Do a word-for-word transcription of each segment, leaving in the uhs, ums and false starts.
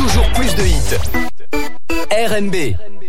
toujours plus de hits. R and B.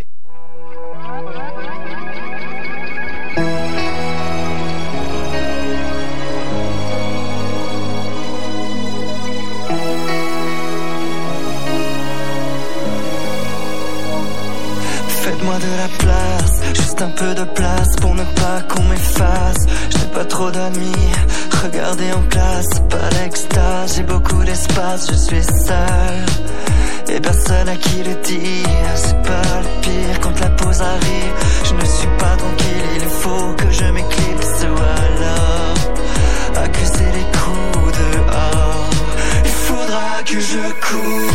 Faites-moi de la place, juste un peu de place pour ne pas qu'on m'efface. Je n'ai pas trop d'amis, regardez en classe, pas l'extase. J'ai beaucoup d'espace, je suis seul et personne à qui le dire. C'est pas le pire quand la pause arrive. Je ne suis pas tranquille, il faut que je m'éclipse ou alors accuser les coups dehors. Il faudra que je cours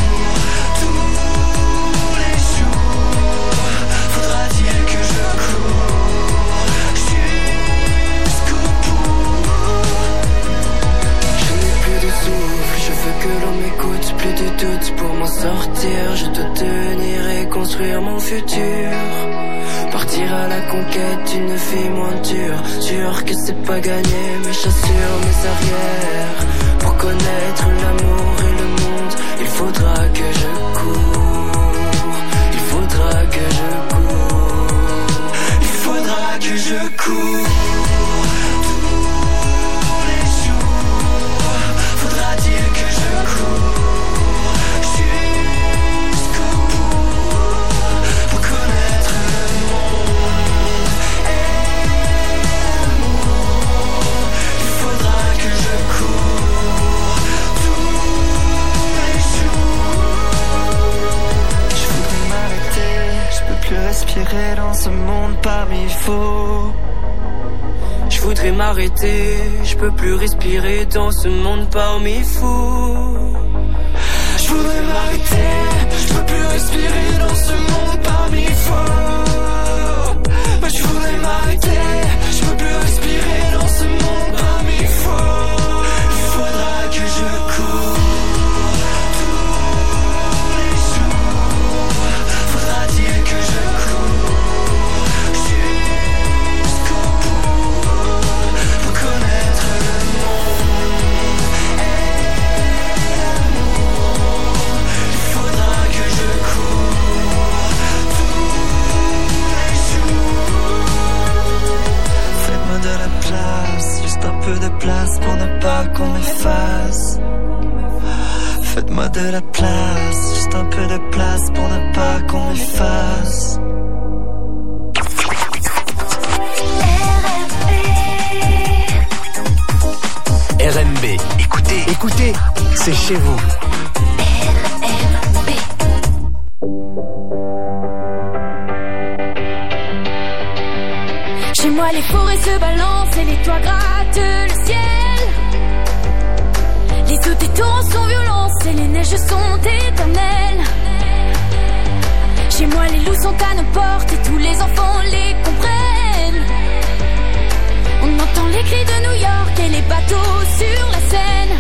que l'on m'écoute, plus de doute pour m'en sortir. Je dois tenir et construire mon futur. Partir à la conquête d'une vie moins dure. Sûr que c'est pas gagné, mais j'assure mes arrières. Pour connaître l'amour et le monde, il faudra que je cours. Il faudra que je cours. Il faudra que je cours. Respirer dans ce monde parmi faux. Je voudrais m'arrêter, je peux plus respirer dans ce monde parmi fous. Je voudrais m'arrêter, je peux plus respirer dans ce monde parmi faux. Moi je voudrais m'arrêter, je peux plus respirer dans ce monde parmi faux. Il faudra que je cours. De place pour ne pas qu'on m'efface. Faites-moi de la place, juste un peu de place pour ne pas qu'on m'efface. R and B, écoutez, écoutez, c'est chez vous. R and B. Chez moi les forêts se balancent et les toits grattent le ciel. Les eaux des torrents sont violentes et les neiges sont éternelles. Chez moi les loups sont à nos portes et tous les enfants les comprennent. On entend les cris de New York et les bateaux sur la Seine.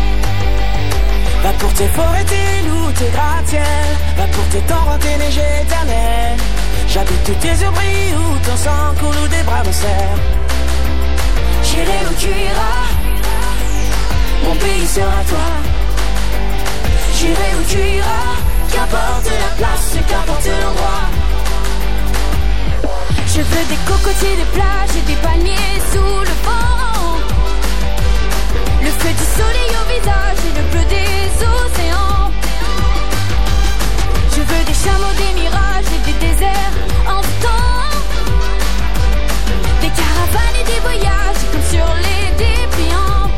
Va pour tes forêts, tes loups, tes gratte-ciels. Va pour tes torrents, tes neiges éternelles. J'habite où tes yeux brillent, où ton sang coule, où des bras me serrent. J'irai où tu iras, mon pays sera toi. J'irai où tu iras, qu'importe la place, qu'importe l'endroit. Je veux des cocotiers, des plages et des palmiers sous le vent. Le feu du soleil au visage et le bleu des océans. Je veux des chameaux, des mirages et des déserts en temps. Des caravanes et des voyages comme sur les dépliants.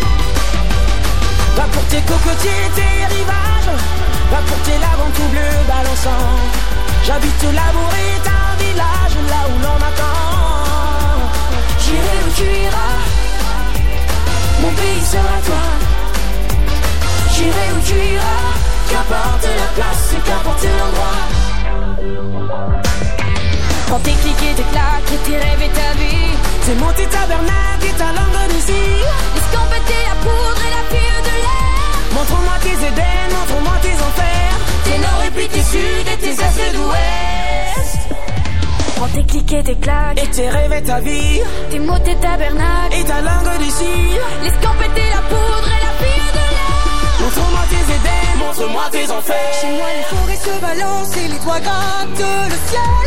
Va pour tes cocotiers, tes rivages. Va pour tes laves en tout bleu balançant. J'habite l'amour est un village là où l'on m'attend. J'irai où tu iras, mon pays sera toi. J'irai où tu iras, qu'importe la place et qu'importe l'endroit. Quand tes clics et tes claques et tes rêves et ta vie. C'est monter tabernacle et ta langue d'ici. Escampette la poudre et la pire de l'air. Montre-moi tes Éden, montre-moi tes enfers. Tes nord et puis tes sud et tes est et d'ouest. Prends tes clics et tes claques et tes rêves et ta vie. Tes mots, tes tabernacles et ta langue d'ici. L'escampette la poudre et la pire de l'air. Montre-moi tes idées, montre-moi tes enfers. Chez moi les forêts se balancent et les toits grattent le ciel.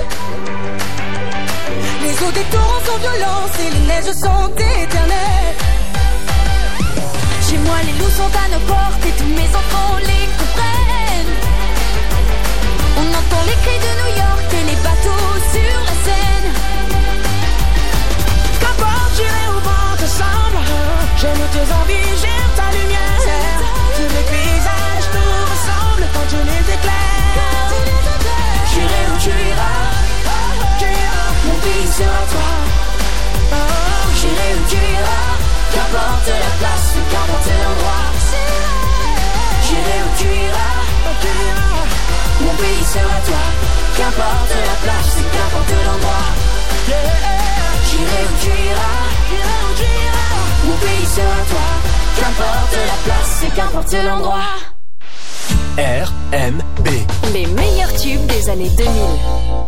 Les eaux des torrents sont violentes et les neiges sont éternelles. Chez moi les loups sont à nos portes et tous mes enfants les comprennent. On entend les cris de New York et les bateaux sur la Seine. Qu'importe, j'irai au vent ensemble. J'aime tes envies, j'aime ta lumière. Tous les paysages nous ressemblent quand tu les éclaires. J'irai où tu iras, mon pays sera toi. J'irai où tu iras, qu'importe la place, qu'importe l'endroit. J'irai où tu iras, mon pays sera toi. Qu'importe la place, qu'importe l'endroit. J'irai où tu iras, mon pays sera toi. Qu'importe la place et qu'importe l'endroit. R M B. Les meilleurs tubes des années deux mille.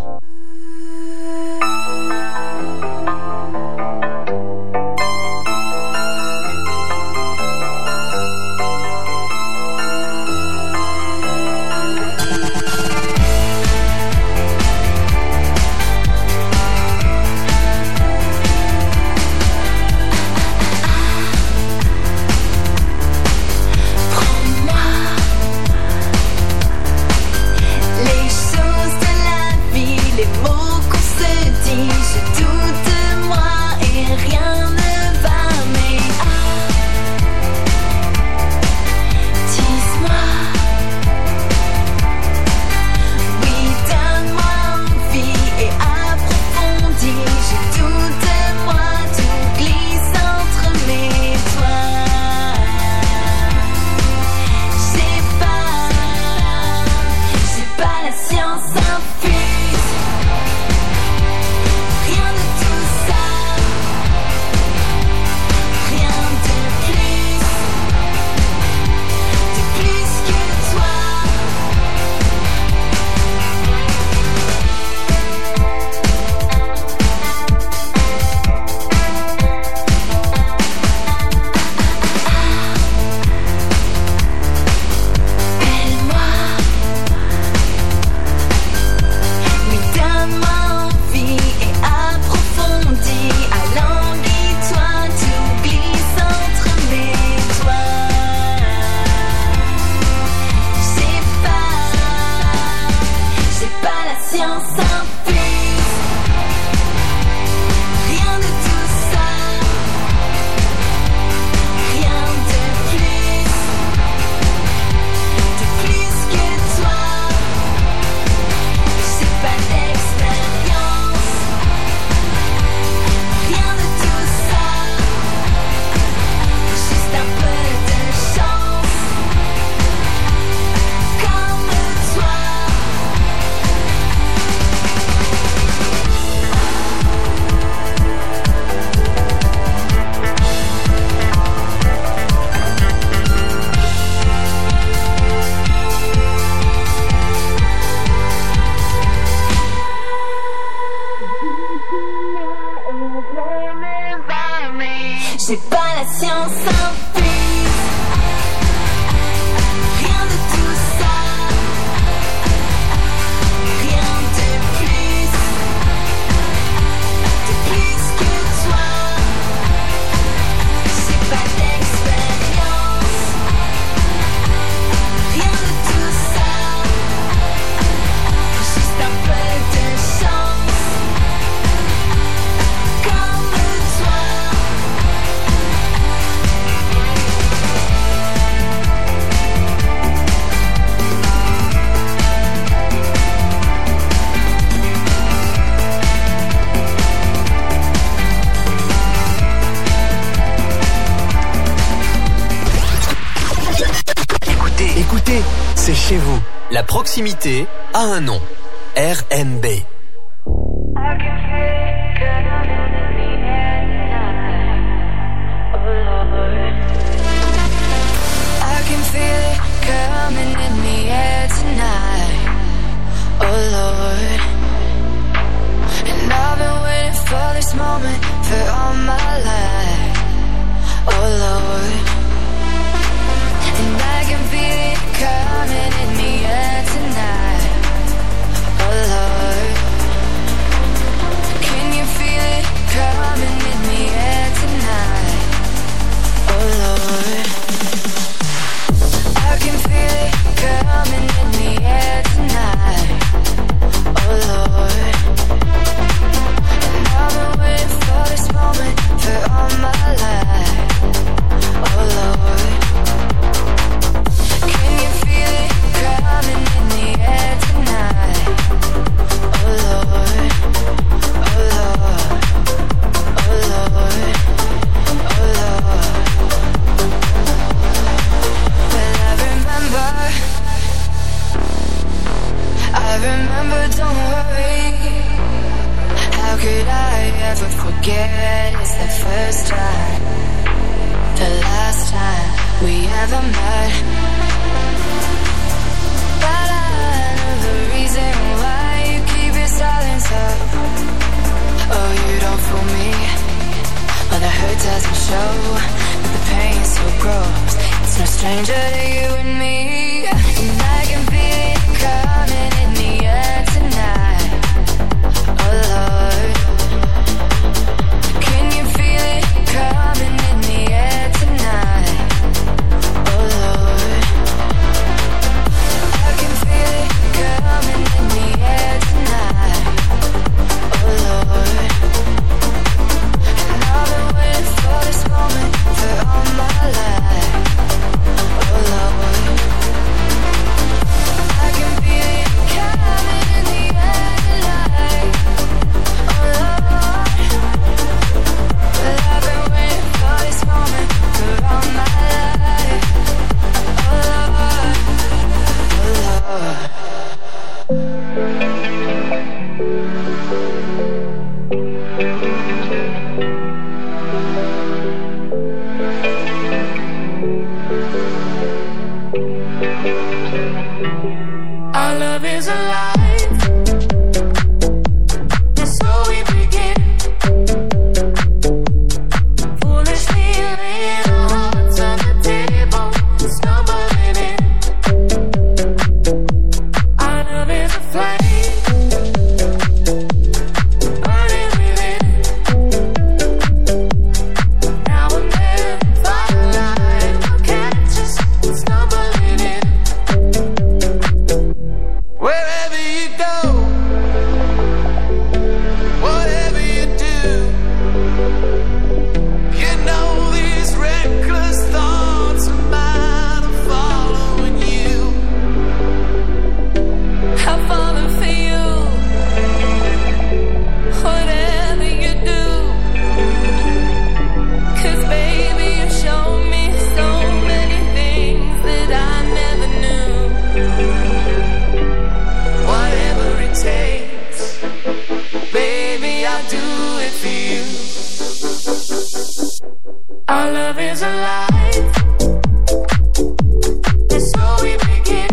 C'est pas la science infuse, rien de tout ça, rien de plus, de plus que toi. C'est pas d'expérience, rien de tout ça, juste un peu de chance, comme toi. Écoutez, c'est chez vous. La proximité a un nom. R M B. Coming in the air tonight, oh Lord. And I've been waiting for this moment for all my life, oh Lord. And I can remember, don't worry. How could I ever forget? It's the first time, the last time we ever met. But I know the reason why you keep your silence up. Oh, you don't fool me. Well, the hurt doesn't show, but the pain still grows. It's no stranger to you and me. And I can feel it coming in the air tonight. Oh Lord, can you feel it coming in the air tonight? Oh Lord, I can feel it coming in the air tonight. Oh Lord, and I've been waiting for this moment for all my life. Oh Lord, I can feel it coming in the air tonight. Oh Lord, but I've been waiting for this moment for all my life. Oh Lord, oh Lord. Our love is alive, and so we begin. Foolishly laying our hearts on the table, stumbling in. Our love is a flame, burning within. Now and then, firelight will catch us stumbling in. Wherever you go, whatever you do, you know these reckless thoughts of mine are following you. I'm falling for you. Whatever you do, 'cause baby you show me so many things that I never knew. Whatever it takes, baby, I'll do it for you. Our love is alive, and so we begin.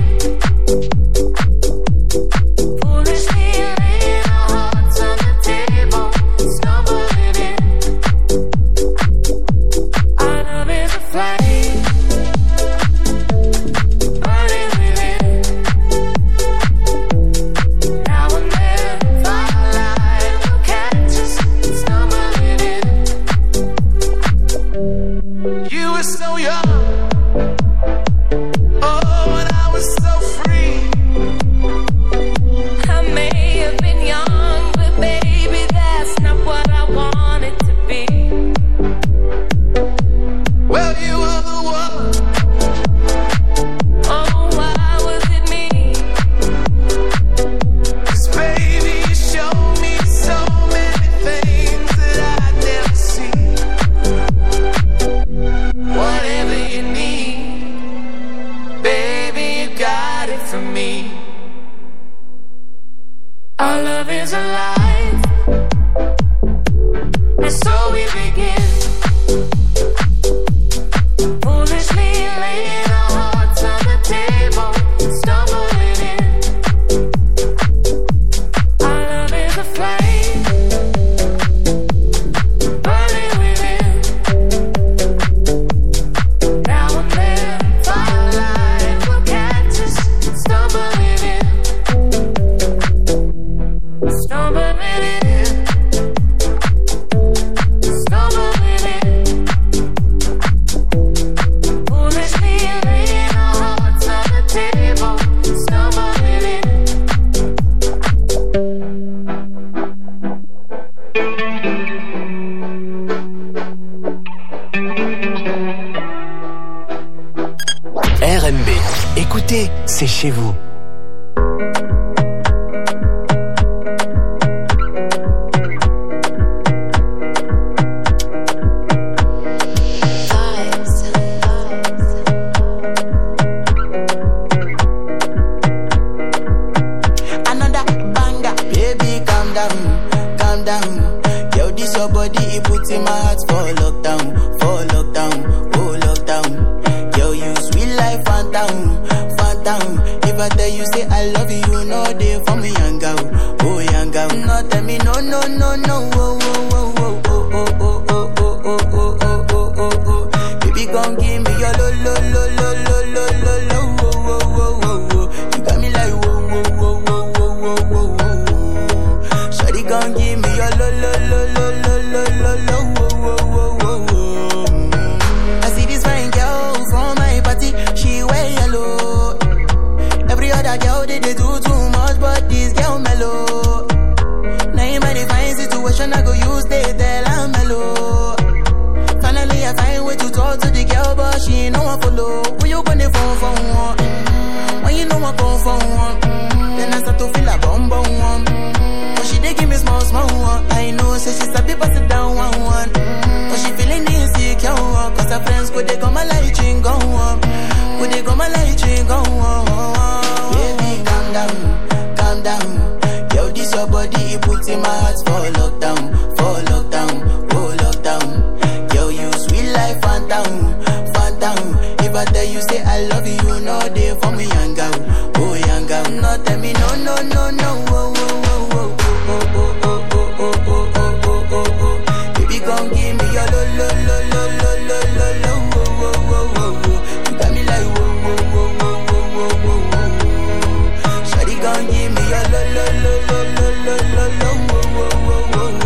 Foolishly laying our hearts on the table, stumbling in. Our love is a flame, burning within. Now and then, firelight will catch us stumbling in. You were so young, oh, and I was so free. I may have been young, but baby that's not what I wanted to be. Well, you were the one. Oh, why was it me? 'Cause baby, you showed me so many things that I'd never see. Whatever you need, baby, you got it from me. Our love is alive, and so we begin. Foolishly laying our hearts on the table, stumbling in. Our love is a flame, burning within. Now and then, firelight will catch us stumbling in. Stumbling in, stumbling in. Foolishly laying our hearts on the table, stumbling in. R M B. Écoutez, c'est chez vous. Another down, calm down. Yo, this your body, it puts in my heart for lockdown, for lockdown, oh lockdown. Yo, you sweet life, phantom, phantom. If I tell you say I love you, you know they for me, young girl, oh young girl. No, tell me no, no, no, no, oh, oh, oh, oh, oh, oh, oh, oh, oh, oh, oh, oh, oh, oh. Baby, gon' give me your lo, lo, lo, lo, lo, lo, lo, lo, oh, oh, oh, oh, oh. You got me like whoa, whoa, whoa, whoa, whoa, whoa, whoa, whoa. Shawty gon' give me your lo, lo, lo, lo, lo, lo, lo, lo, oh, oh, oh, oh, oh. I see this fine girl from my party, she wear yellow. Every other girl they, they do too much, but this girl mellow. Now in my divine situation, I go use they tell I'm mellow. Finally I find way to talk to the girl, but she ain't no one follow. When you gonna phone for one? Mm-hmm. When you know I come for one? Mm-hmm. Then I start to feel a bum bum one. Mm-hmm. But she dey give me small small one. I know, say she sabi pass it down one one. Mm-hmm. But she feeling insecure, cause her friends go they come a light ring go on. Go they come a light ring go on. Baby, calm down, calm down. Yo, this your body, it puts in my heart for lockdown, for lockdown, oh lockdown. Yo, you sweet life, phantom, phantom. If I tell you say I love you, you know they for me, young girl, oh young girl. No, tell me no, no, no, no, oh, oh, oh, oh, oh, oh, oh, oh, oh, oh, oh, oh, oh. Baby, gon' give me your lo, lo, lo, lo, lo, lo, lo, lo, oh, oh, oh, oh, oh. You got me like whoa, whoa, whoa, whoa, whoa, whoa, whoa, whoa. Shawty gon' give me your lo, lo, lo, lo, lo, lo, lo, lo, oh, oh, oh, oh,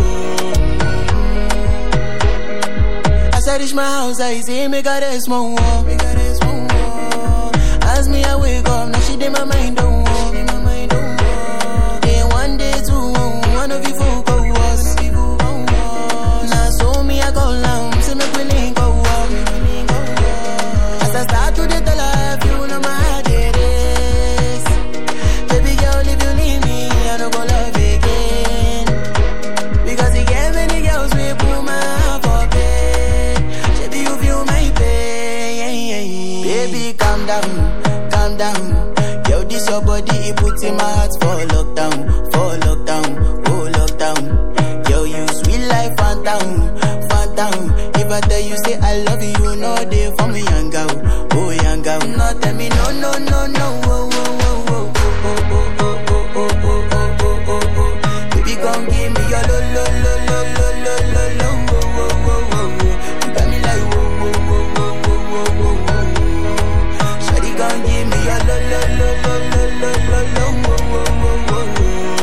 oh. As I reach my house, I see me got a small wall, me got a small wall. As me I wake up, now she did my mind don't walk, my mind don't walk. Then one day two, one of you folk go was. Now so me I go down, say me we link go walk. As I start to the tell her, you know my heart it is. Baby girl, if you leave me, I don't go love again. Because you get many girls we put my heart for pain. Baby, you feel my pain. Baby, calm down, calm down. Yo, this your body, it puts in my heart for lockdown, for lockdown, oh lockdown. Yo, you sweet life, phantom, phantom. If I tell you say I love you, you know they for me, young girl, oh young girl. No, tell me no, no, no, no, oh, oh, oh, oh, oh, oh, oh, oh, oh, oh, oh, oh, oh. Baby, gon' give me your lo, lo, lo, lo, lo, lo, lo, lo, oh, oh, oh, oh. You got me like whoa, whoa, whoa, whoa, whoa, whoa, whoa, whoa. Shawty gon' give me your lo, lo, lo, lo, lo, lo, lo, lo, oh, oh, oh, oh, oh.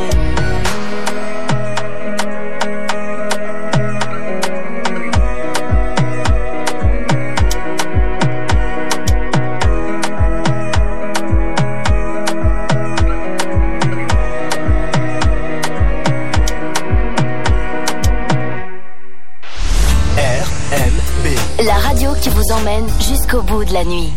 La radio qui vous emmène jusqu'au bout de la nuit.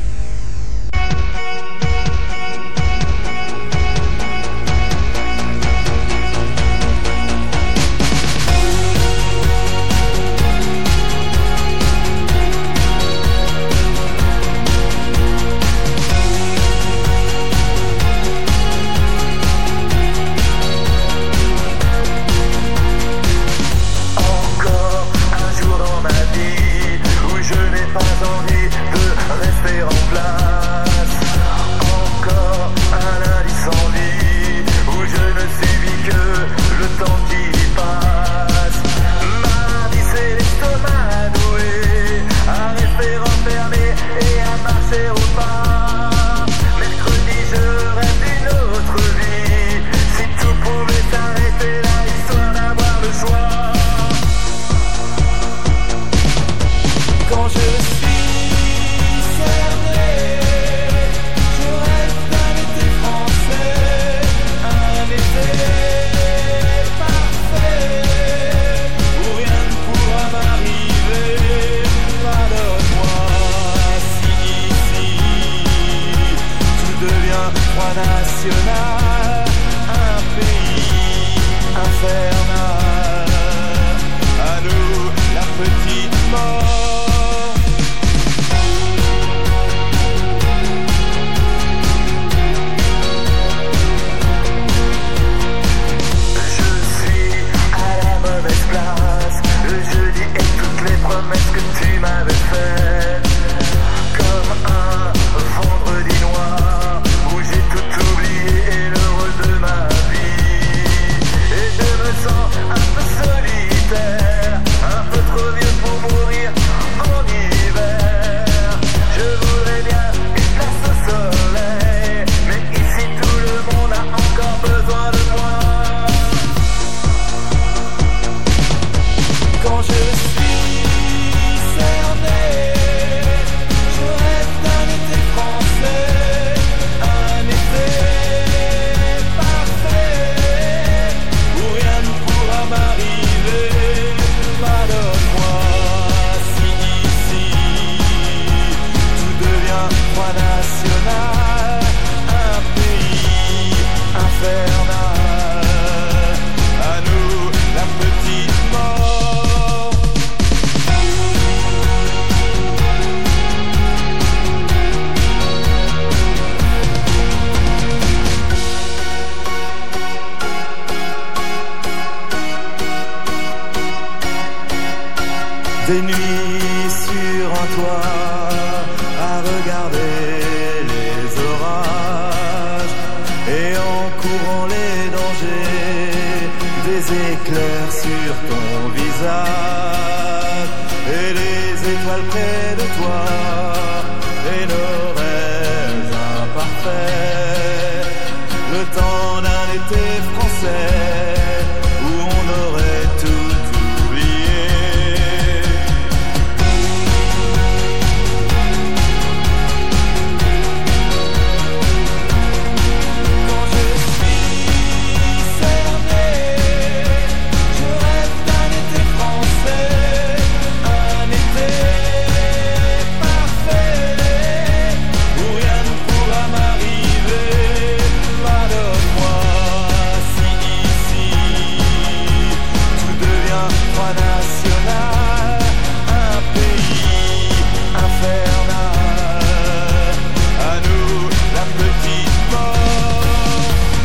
courant les dangers, des éclairs sur ton visage, et les étoiles près de toi, et nos rêves imparfaits, le temps d'un été français, où on aurait tout oublié. Quand je suis cerné, je rêve d'un été français, un été parfait, où rien ne pourra m'arriver. Pardonne-moi si ici tout devient droit national, un pays infernal, à nous la petite mort.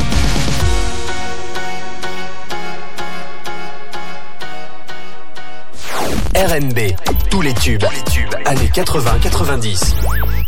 R N B, tous les tubes, tous les tubes, années quatre-vingts quatre-vingt-dix.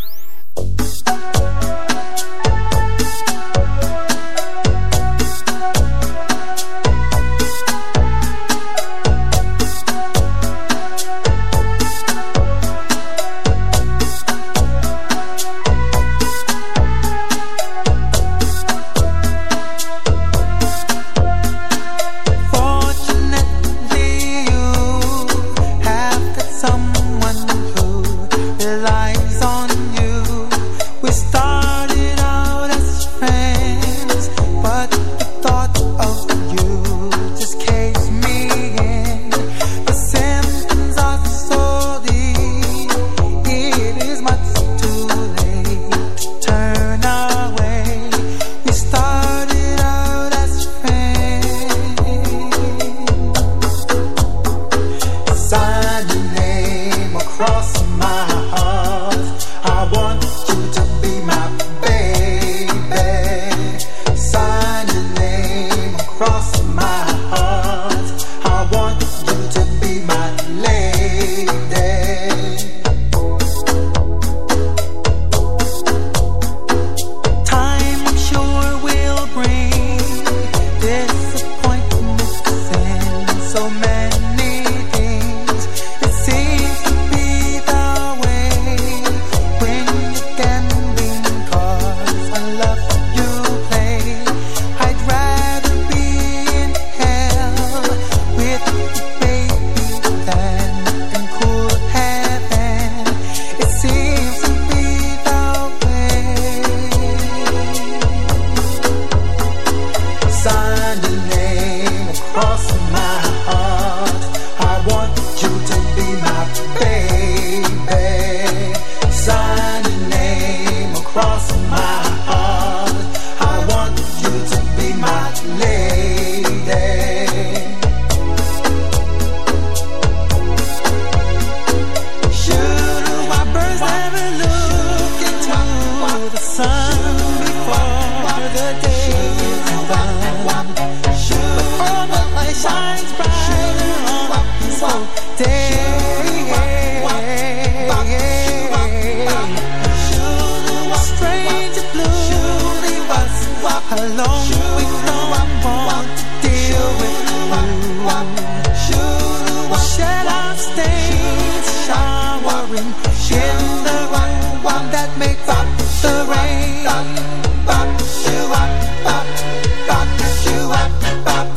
Fortunately, you have got someone who relies on you. We started out as friends, but the thought of you just caves me in. The symptoms are so deep, it is much too late to turn away. We started out as friends. Sign your name across my heart. I want you to be my baby. Sign your name across my heart. I want you to be my lady. Time, I'm sure, will bring disappointments and so many things. It seems to be the way when you're gambling, 'cause I love you play. I'd rather be in hell with you, baby, than in cool heaven. It seems to be the way. Sign your name across my heart. I want you to be my baby. Sign your name across my heart. I want you to be my lady. Should why birds never look into the sun before the day is done. Should all the light shines brighter on this whole day. Should a stranger blue leave us alone? We don't want to deal with you. Should shed our stains, showering in the rain that makes up the rain. Bop, shoo up, bop, bop, shoo up, bop.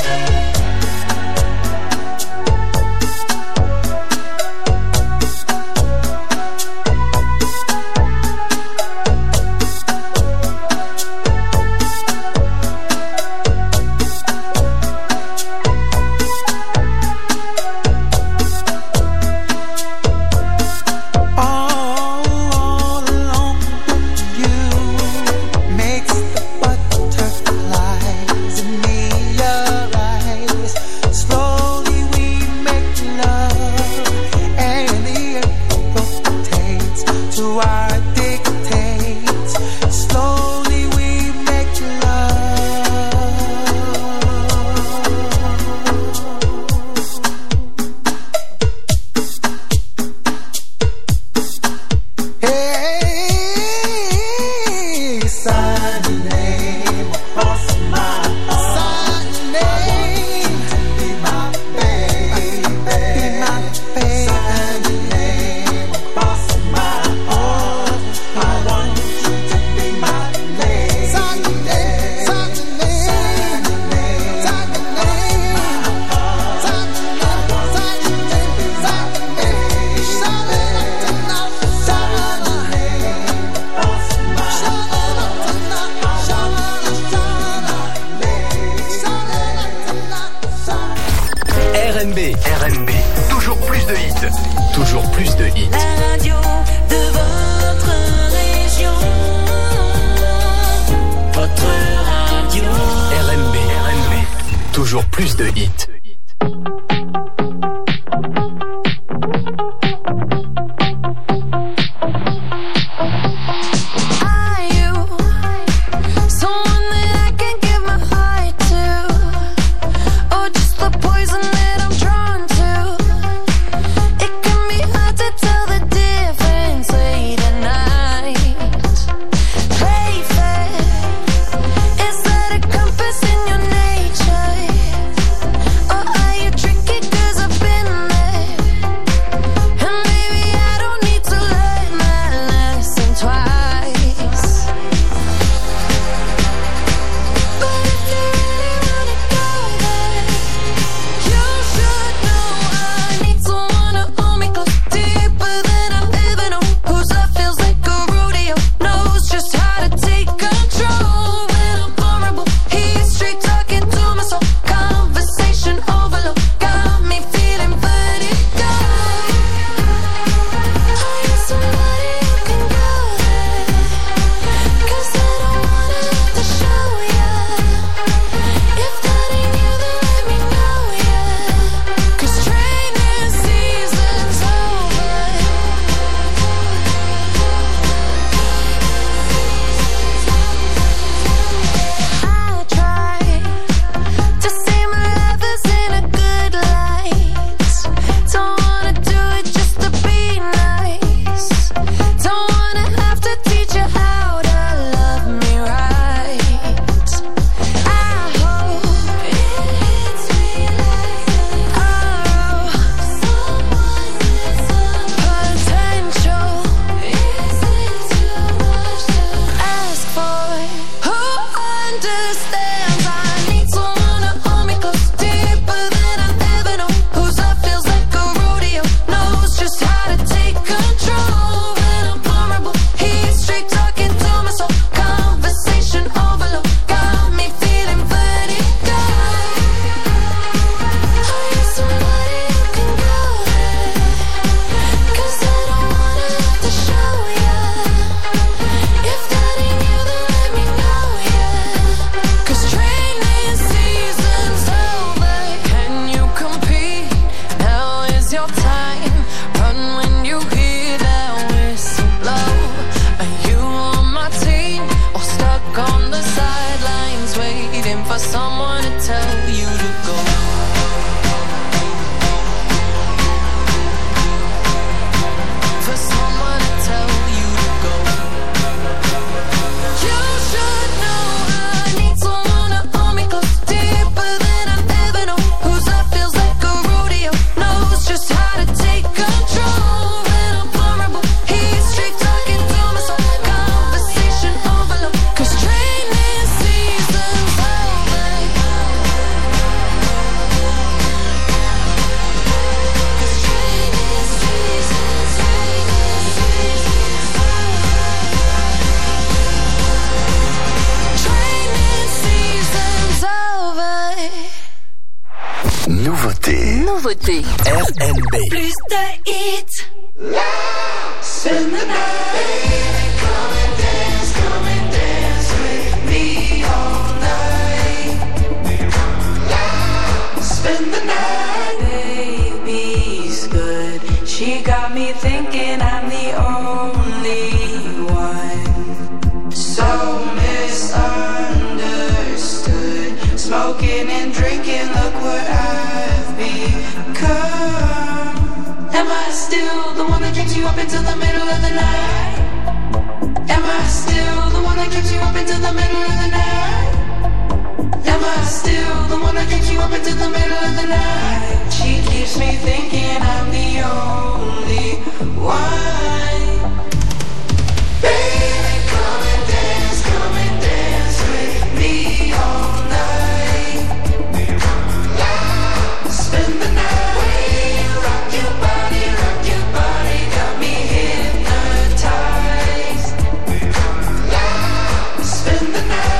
B, R M B, toujours plus de hits, toujours plus de hits. La radio de votre région, votre radio. R M B, R M B, toujours plus de hits. Nouveauté. R M B. Plus de hits. Spend the night. Come and dance, come and dance with me all night. Spend the night. Baby's good. She got me thinking I'm the only one. So misunderstood. Smoking and drinking, look what I've become. Am I still the one that drinks you up until the middle of the night? Am I still the one that drinks you up until the middle of the night? Am I still the one that drinks you up until the middle of the night? She keeps me thinking I'm the only one. Baby, come and dance, come and dance with me all night. Spend the night. Rock your body, rock your body, got me hypnotized. Spend the night.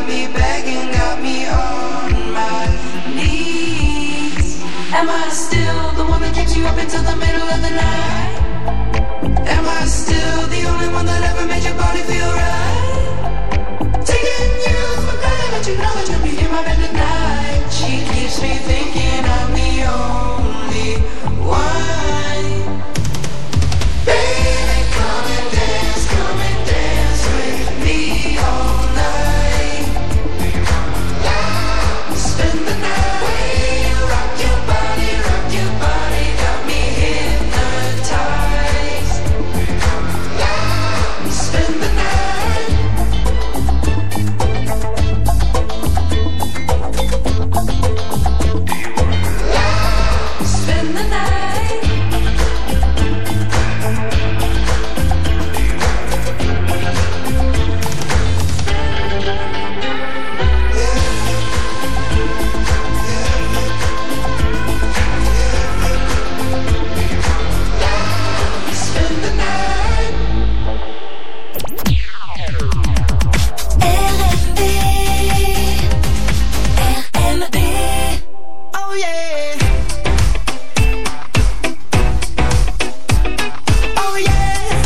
got me begging, got me on my knees. Am I still the one that keeps you up until the middle of the night? Am I still the only one that ever made your body feel right? Taking you for granted, but you know that you'll be in my bed tonight. She keeps me thinking I'm the only one. Baby, come and dance, come and dance with me all night. Spend the night, way you rock your body, rock your body, got me hypnotized. Spend the night. Spend the night. Spend the night. R M B, R M B. Oh yeah. Oh yeah.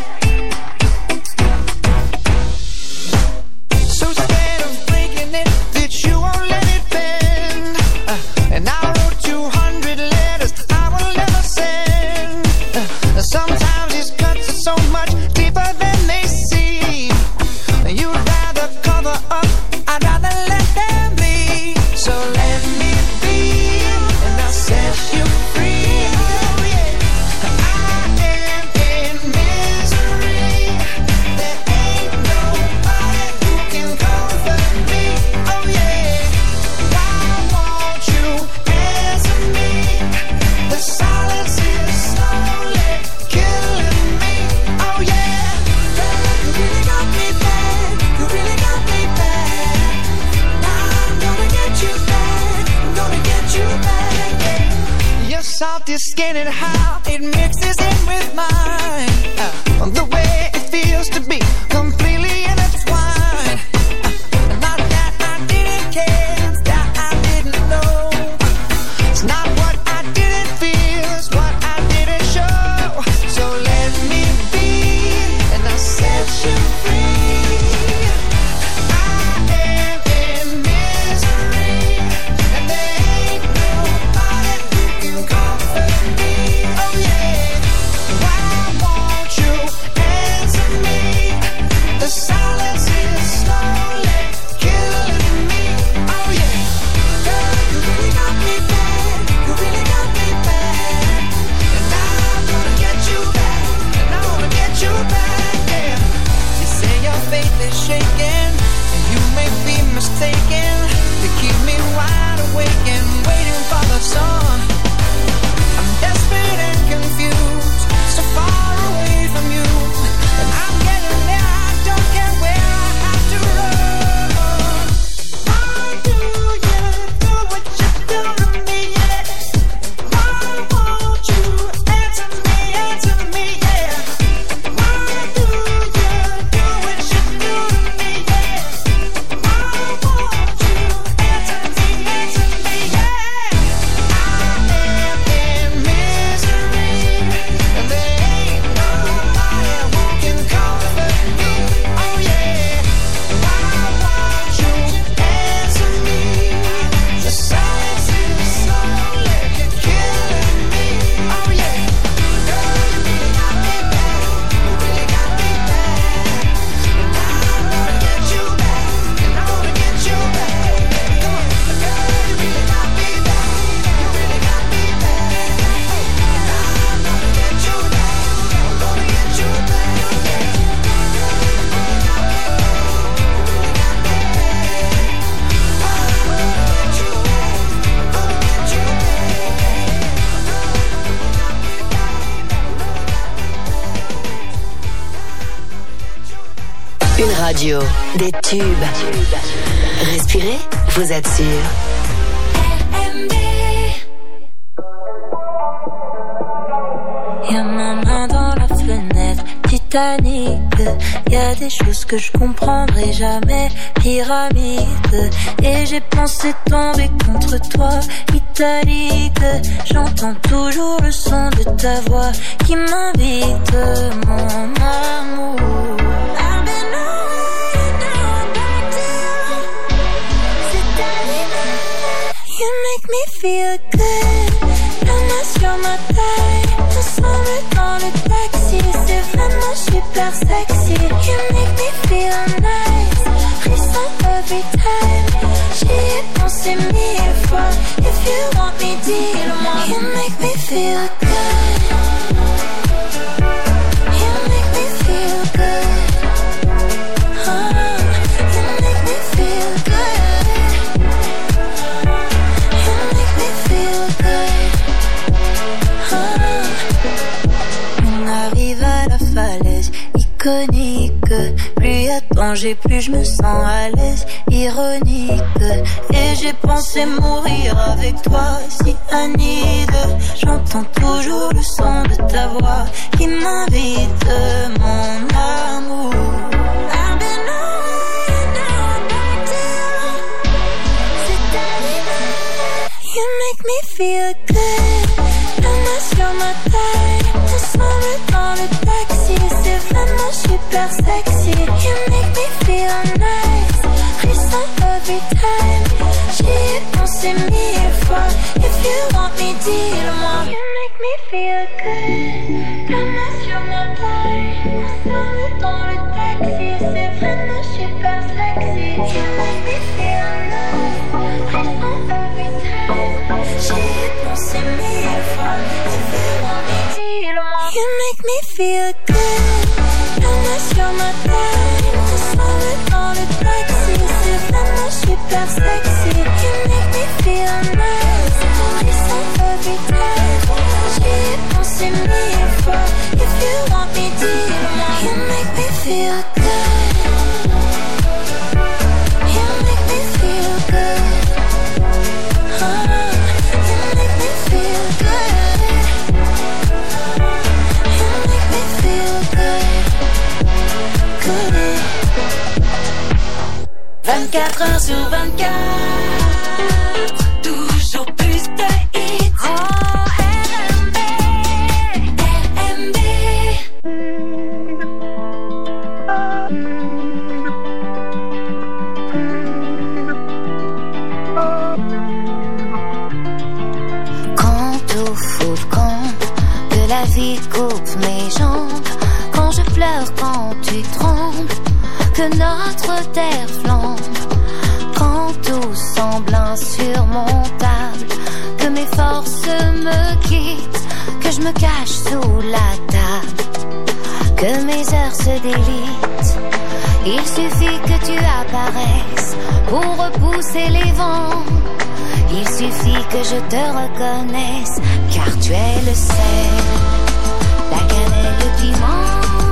So scared of breaking it that you won't let it bend. Uh, and I wrote two hundred letters I will never send. Uh, sometimes these cuts are so much deeper than they seem. You'd rather cover up, I'd rather let them be. So let me be, and I'll set you free. Oh yeah. I am in misery. There ain't nobody who can comfort me. Oh yeah. Why won't you answer me? The silence is slowly killing me. Oh yeah. Girl, you really got me bad. You really got me bad. I'm gonna get you back. I'm gonna get you back. Yeah. Your salty skin and how it mixes in with mine. Uh, the way it feels to be completely intertwined. Uh, not that I didn't care, it's that I didn't know. It's not what I didn't feel, it's what I didn't show. So let me be, and I'll set you free. I am in misery, and there ain't nobody who can comfort me. Oh yeah. Why won't you answer me? The silence is slowly killing me. Oh yeah. Girl, you really got me bad. You really got me bad. And I'm gonna get you back. And I wanna get you back. Yeah. You say your faith is shaken, and you may be mistaken to keep me wide awake and waiting for the sun. I'm desperate and confused, so far away from you, and I'm getting there. I don't care where I have to run. Why do you do what you do to me? Yeah. Why won't you answer me? Answer me, yeah. Why do you do what you do to me? Yeah. Why won't you answer me? Answer me, yeah. I am in misery, and there ain't nobody who can comfort me. Oh yeah. Why won't you answer me? The silence is slowly killing me. Oh yeah. Girl, you really got me bad. You really got me bad. And I'm gonna get you back. And I wanna get you back. Come on. Girl, you really got me bad. You really got me bad. And I'm gonna get you back. I'm gonna get you back. Yeah. Une radio, des tubes. Respirez, vous êtes sûr. R M B. Y'a ma main dans la fenêtre, petite Titanic. Y a des choses que je comprendrai jamais. Pyramide. Et j'ai pensé tomber contre toi, italique. J'entends toujours le son de ta voix qui m'invite, mon amour. I've been away, now I'm back to you. C'est terminé. You make me feel good. La main sur ma taille, ensemble dans le taxi. C'est vraiment super sexy. You make me feel nice. Frisson every time. J'y ai pensé mille fois. If you want me, dis-le-moi. You make me feel good. You make me feel good. Oh, you make me feel good. You make me feel good. Oh. On arrive à la falaise iconique. Plus y a danger, plus je me sens à l'aise. Ironique. Et j'ai pensé mourir avec toi, cyanide. J'entends toujours le son de ta voix qui m'invite, mon amour. I've been away, now I'm back to you. C'est terminé. You make me feel good. La main sur ma taille, ensemble dans le taxi. C'est vraiment super sexy. You make me feel nice. Frisson every time. J'y ai pensé mille fois. If you want me, dis-le-moi. You make me feel good. La main sur ma taille, ensemble dans le taxi. C'est vraiment super sexy. You make me feel nice. Frisson every time. J'y ai pensé mille fois. If you want me, dis-le-moi. You make me feel good. La main sur ma taille, ensemble dans le taxi. C'est vraiment super sexy. You make me feel nice. Frisson every time. J'y ai pensé mille fois. If you want me, dis-le-moi. You make me feel good. You make me feel good. Oh, you make me feel good. You make me feel good. Good. vingt-quatre heures sur vingt-quatre, toujours plus de hits. Oh, R M B, R M B. Quand au fond de camp de la vie coupe mes jambes, quand je pleure, quand tu trembles, que notre terre flambe, quand tout semble insurmontable, que mes forces me quittent, que je me cache sous la table, que mes heures se délitent. Il suffit que tu apparaisses pour repousser les vents. Il suffit que je te reconnaisse, car tu es le sel, la cannelle, le piment.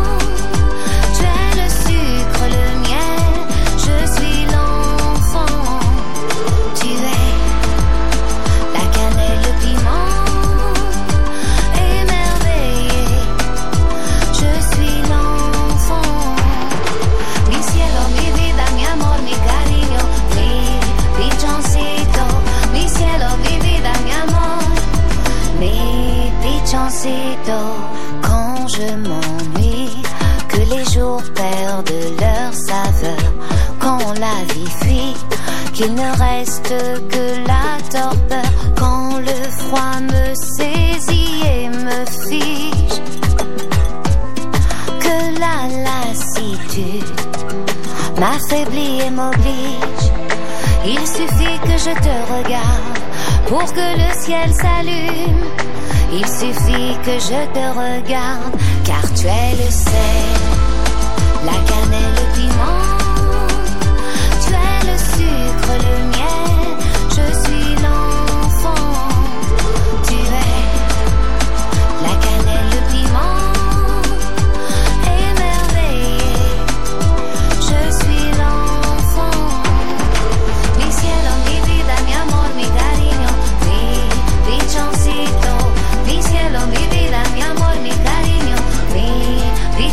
Le miel, je suis l'enfant. Tu es la cannelle, le piment, émerveillé. Je suis l'enfant. Mi cielo, mi vida, mi amor, mi cariño, mi pichoncito. Mi cielo, mi vida, mi amor, mi pichoncito. Quand je m'ennuie, que les jours perdent leur saveur, quand la vie fuit, qu'il ne reste que la torpeur, quand le froid me saisit et me fige, que la lassitude m'affaiblit et m'oblige. Il suffit que je te regarde pour que le ciel s'allume. Il suffit que je te regarde, car tu es le sel, la cannelle, le piment. Tu es le sucre, le miel. Je suis l'enfant. Tu es la cannelle, le piment, émerveillé. Je suis l'enfant. Mi cielo, mi vida, mi amor, mi cariño, mi pichoncito. Mi cielo, mi vida, mi amor, mi cariño, mi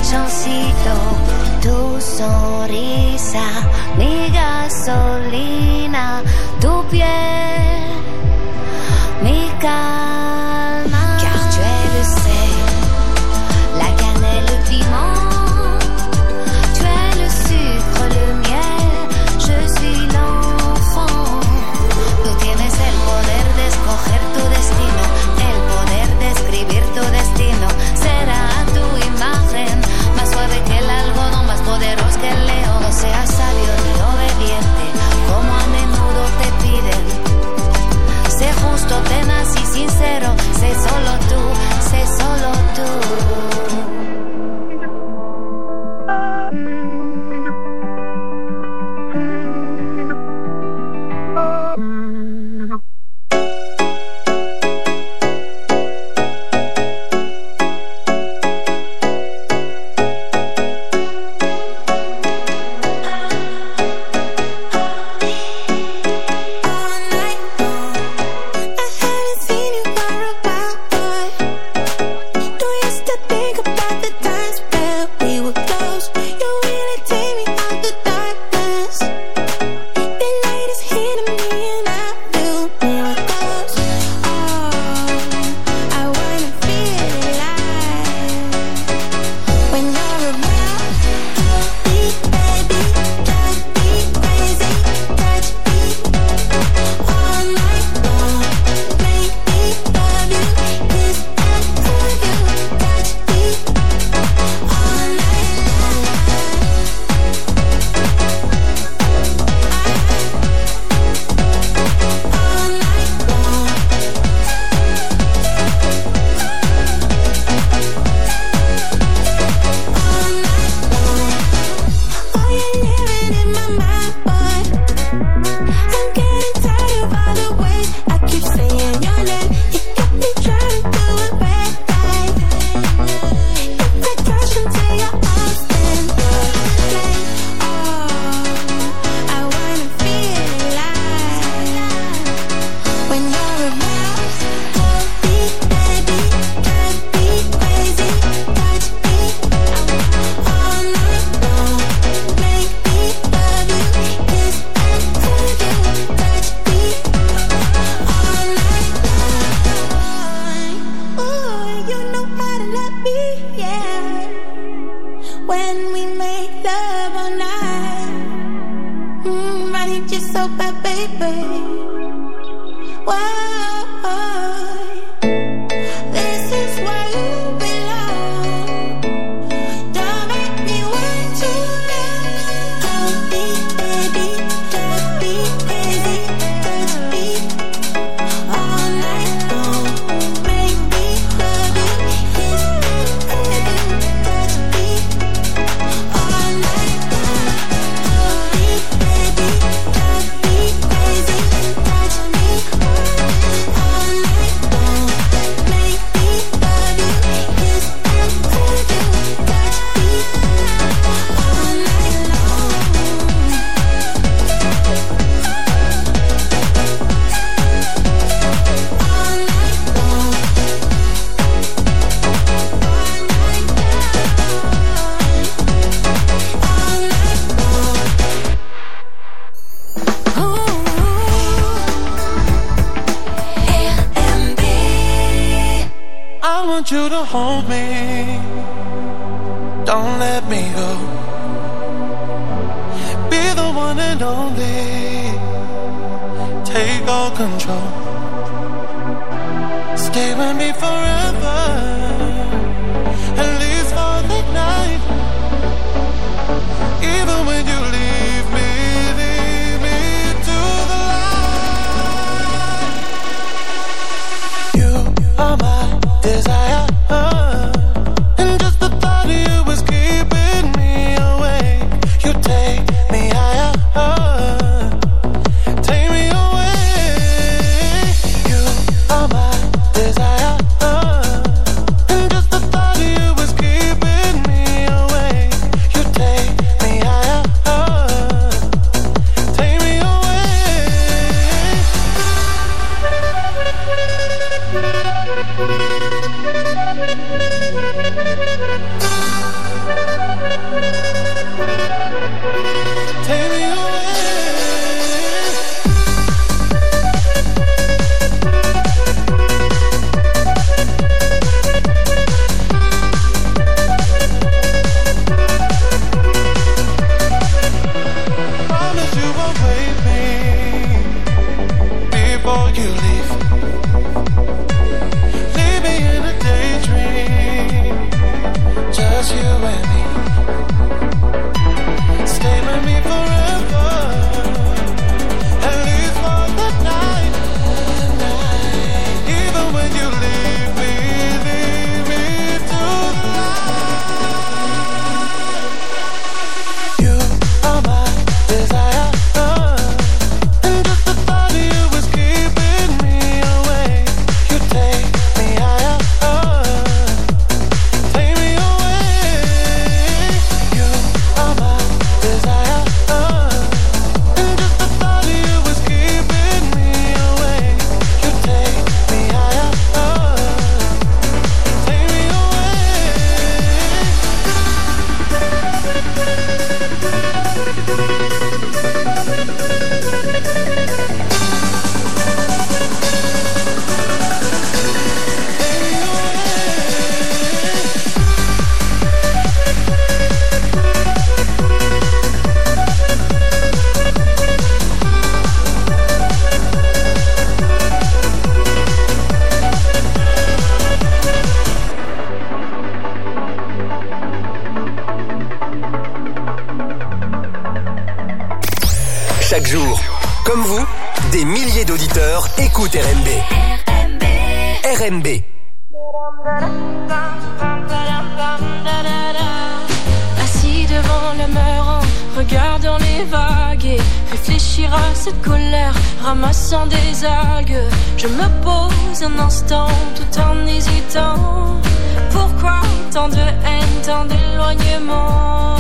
colchoncito, tu sonrisa, mi gasolina, tu piel, mi calma. Car tu es le sel, la cannelle, le piment, tu es le sucre, le miel, je suis l'enfant. Tú tienes el poder de escoger tu destino, el poder de escribir tu destino. Será tu imagen, más suave que el algodón, más poderoso que el león. No seas sabio ni obediente, como a menudo te piden. Sé justo, tenaz y sincero, sé solo tú, sé solo tú. You to hold me, don't let me go. Be the one and only, take all control. Stay with me forever, at least for the night. Even when you leave me, leave me to the light. You are my desire. Desire, uh, you and me. Stay with me forever, at least for the night. Even when you leave me, leave me to the light. You are my desire. Chaque jour, comme vous, des milliers d'auditeurs écoutent R M B. R M B. Assis devant le mur, regardant les vagues et réfléchir à cette colère, ramassant des algues. Je me pose un instant tout en hésitant. Pourquoi tant de haine, tant d'éloignement?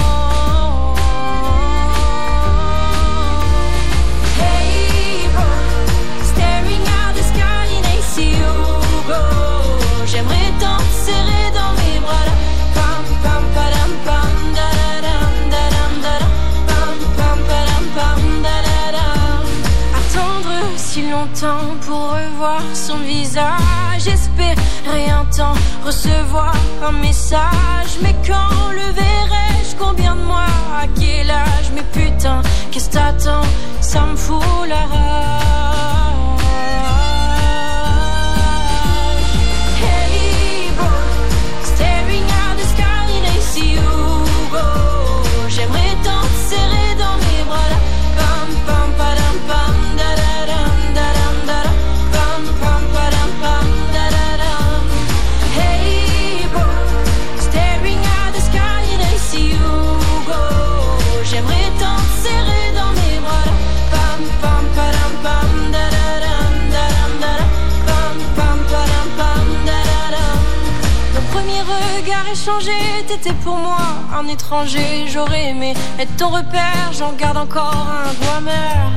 J'aimerais tant te serrer dans mes bras là. Pam pam padam pam da da dam da dam da dam. Pam pam padam pam da da dam. Attendre si longtemps pour revoir son visage, espérer un temps recevoir un message. Mais quand le verrai-je, combien de mois, à quel âge? Mais putain, qu'est-ce que t'attends? Ça me fout la rage. J'aimerais tant te serrer dans mes bras là. Pam pam padam pam da da dam da dam da dam. Pam pam padam pam da da dam. Hey bro, staring at the sky and I see you go. J'aimerais tant te serrer dans mes bras là. Pam pam padam pam da da dam da dam da dam. Pam pam padam pam da da dam. Nos premiers regards échangés, t'étais pour moi un étranger. J'aurais aimé être ton repère, j'en garde encore un goût amer.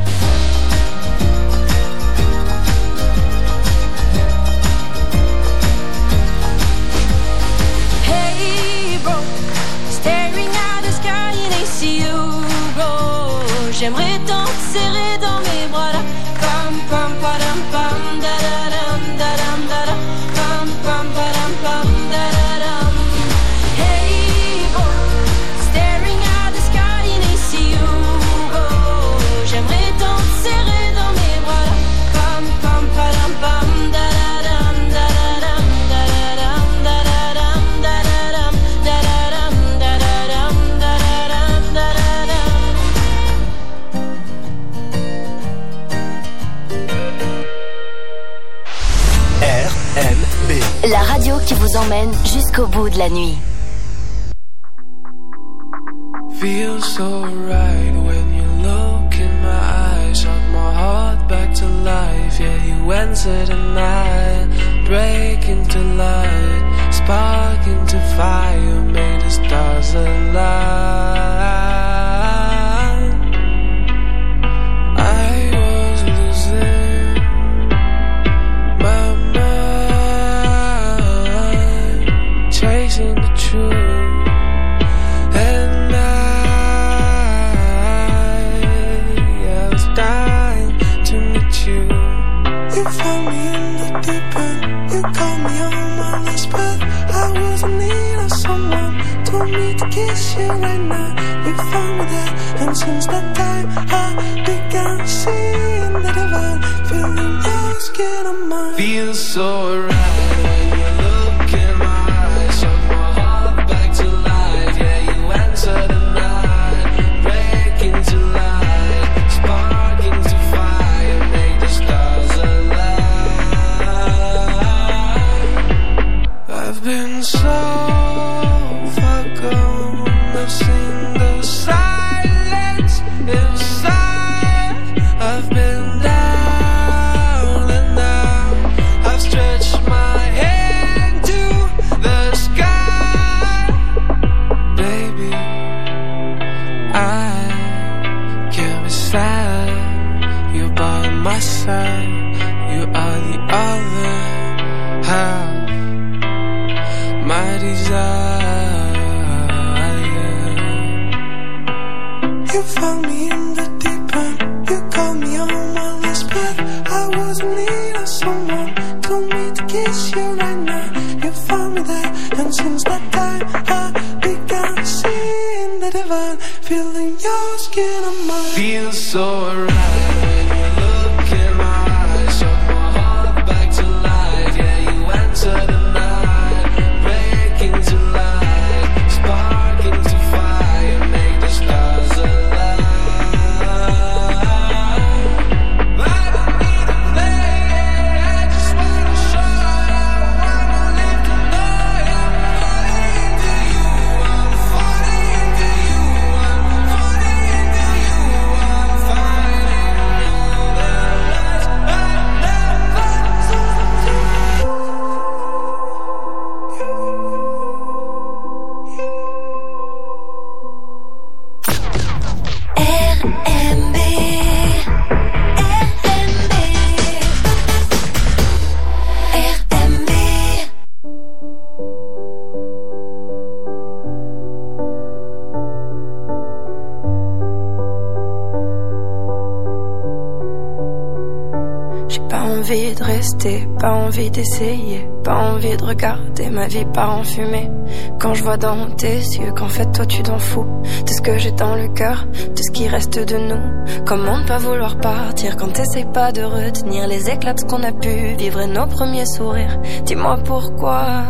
Hey bro, staring at the sky and I see you go. J'aimerais tant te serrer dans mes bras là. Pam pam padam pam da da dam da dam da dam. Pam pam padam pam da da dam. J'aimerais tant te serrer dans mes bras là. Pam pam padam pam da da dam da da dam da da dam da da dam da da dam da da dam da da dam da da dam da da dam. R M B. La radio qui vous emmène jusqu'au bout de la nuit. Feels so right when you look in my eyes, shot my heart back to life. Yeah, you enter the night, break into light, spark into fire, made the stars align. I was losing my mind, chasing the truth. You found me in the deep end. You called me on my last breath. I was in need of someone. Told me to kiss you right now. You found me there, and since that time I began seeing the divine, feeling your skin on mine. Feels so right when you look in my eyes, shut my heart back to life. I've seen the silence inside. I've been down and out. I've stretched my hand to the sky. Baby, I can't be sad. You're by my side. You are the other half. My desire. You found me in the deep end. You called me on my last breath. I was in need of someone. Told me to kiss you right now. You found me there, and since that time I began seeing the divine, feeling your skin on mine. Feels so right when you look in my eyes. Shut my heart back to life. Yeah, you enter the night, break into light, spark into fire, make the stars alive. I don't need to play, I just wanna show you. I wanna live to know you. I'm falling into you, I'm falling into you, I'm falling into you, I'm finding all the lights I never saw. R M B, R M B, R M B. J'ai pas envie de rester, pas envie d'essayer, pas envie de regarder ma vie part en fumée. Quand je vois dans tes yeux qu'en fait toi tu t'en fous de ce que j'ai dans le cœur, de ce qui reste de nous. Comment ne pas vouloir partir quand t'essayes pas de retenir les éclats de ce qu'on a pu vivre et nos premiers sourires. Dis-moi pourquoi.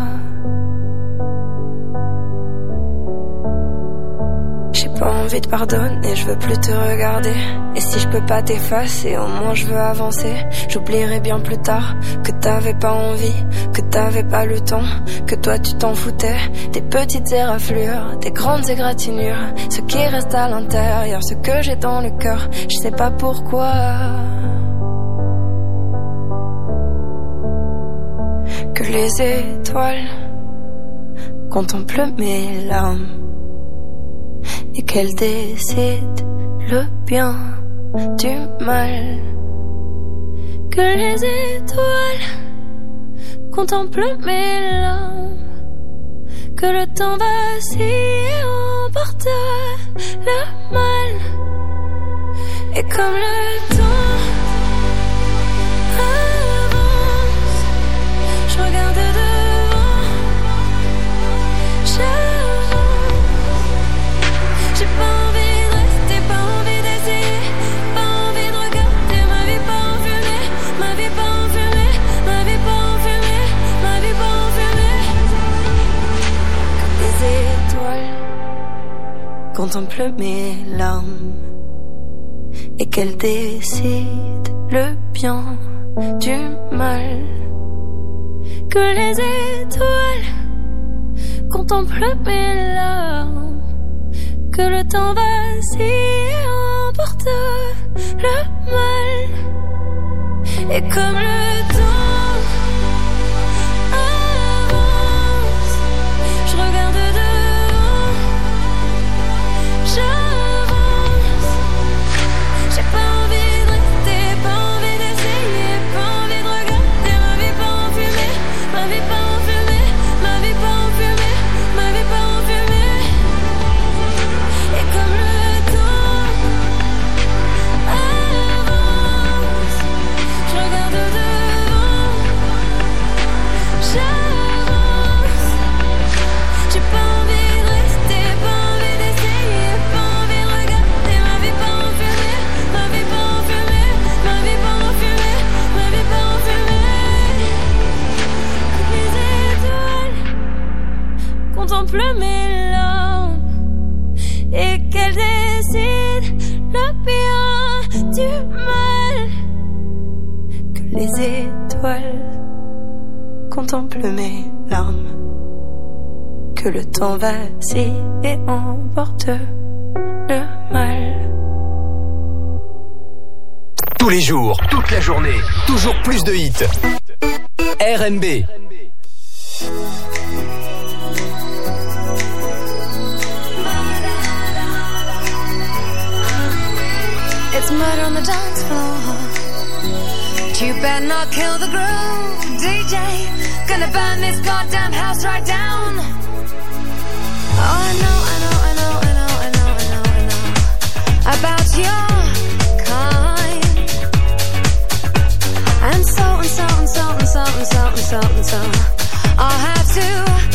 J'ai pas envie de pardonner, je veux plus te regarder. Et si je peux pas t'effacer, au moins je veux avancer. J'oublierai bien plus tard que t'avais pas envie, que t'avais pas le temps, que toi tu t'en foutais. Des petites éraflures, des grandes égratignures, ce qui reste à l'intérieur, ce que j'ai dans le cœur, je sais pas pourquoi. Que les étoiles contemplent mes larmes et qu'elles décident le bien du mal. Que les étoiles contemplent mes larmes, que le temps vacille et emporte le mal. Et comme le temps avance, je regarde devant, j'avance. J'ai pas envie de rester, pas envie d'essayer, pas envie de regarder ma vie pas en fumée, ma vie pas en fumée, ma vie pas en fumée, ma vie pas en fumée. Que les étoiles contemplent mes larmes et qu'elles décident le bien du mal. Que les étoiles contemplent mes larmes, que le temps vacille et emporte le mal. Et comme le temps avance, je regarde devant, j'avance. J'ai pas envie de rester, pas envie d'essayer, pas envie de regarder ma vie pas en fumée, ma vie pas en fumée, ma vie pas en fumée, ma vie pas en fumée. Et comme le temps avance, je regarde devant, j'avance. J'ai pas envie de rester, pas envie d'essayer, pas envie de regarder ma vie pas en fumée, ma vie pas en fumée, ma vie pas en fumée, ma vie pas en fumée. Que les étoiles contemplent mes larmes et qu'elles décident le bien du mal. Que les étoiles contemplent mes larmes, que le temps vacille et emporte le mal. Tous les jours, toute la journée, toujours plus de hits. R M B. It's murder on the dance floor. But you better not kill the groove, D J. Gonna burn this goddamn house right down. Oh, I know, I know, I know, I know, I know, I know, I know about your kind. And so and so and so and so and so and so and so I'll have to